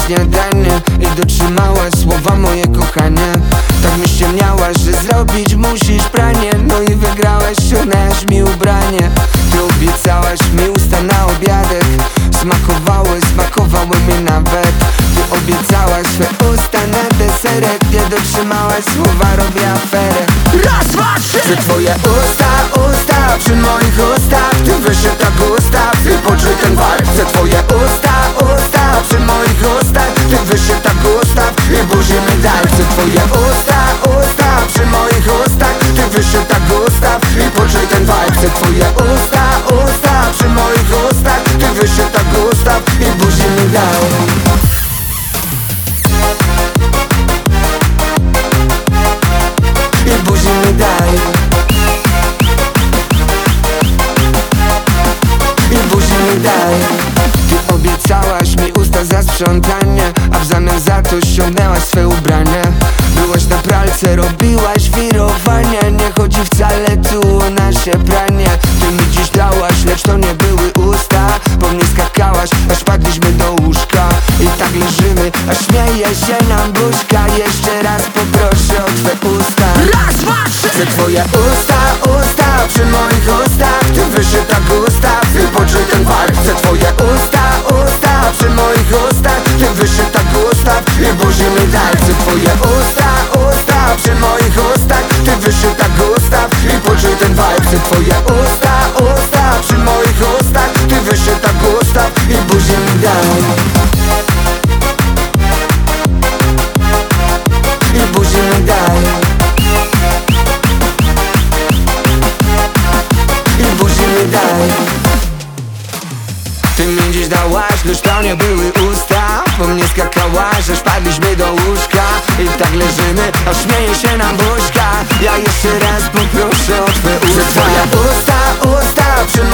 śniadanie i dotrzymałaś słowa, moje kochanie. Tak mi ściemniałaś, że zrobić musisz pranie, no i wygrałaś, ściągnęłaś mi ubranie. Ty obiecałaś mi usta na obiadek, smakowały mi nawet. Ty obiecałaś swe usta na deserek, nie dotrzymałaś słowa, robię aferę. Raz, dwa, trzy! Że twoje usta przy moich ustach, ty wyższy tak ustaw i poczuj ten vibe. Że twoje usta przy moich ustach, ty wyższy tak ustaw i buzi mi daj. Że twoje usta przy moich ustach, ty wyższy tak ustaw i poczuj ten vibe. Że twoje usta przy moich ustach, ty wyższy tak ustaw i buzi mi daj. I buzi mi daj. I buzi mi daj. Ty obiecałaś mi usta za sprzątanie, a w zamian za to ściągnęłaś swe ubranie. Byłaś na pralce, robiłaś wirowanie, nie chodzi wcale tu o nasze pranie. Ty mi dziś dałaś, lecz to nie były usta. Po mnie skakałaś, aż padliśmy do łóżka. I tak leżymy, a śmieje się nam buźka. Jeszcze raz poproszę o twe usta. Raz, dwa, trzy! Że twoje usta przy moich ustach, ty wyższy tak ustaw i poczuj ten vibe. Że twoje usta przy moich ustach, ty wyższy tak ustaw i buzi mi daj. Że twoje usta przy moich ustach, ty wyższy tak ustaw i poczuj ten vibe. Że twoje usta przy moich ustach, ty wyższy tak ustaw i buzi mi daj. I buzi mi daj. I buzi mi daj. Ty mi dziś dałaś, lecz to nie były usta. Po mnie skakałaś, aż padliśmy do łóżka. I tak leżymy, a śmieje się nam buźka. Ja jeszcze raz poproszę o twe usta. Że twoje usta przy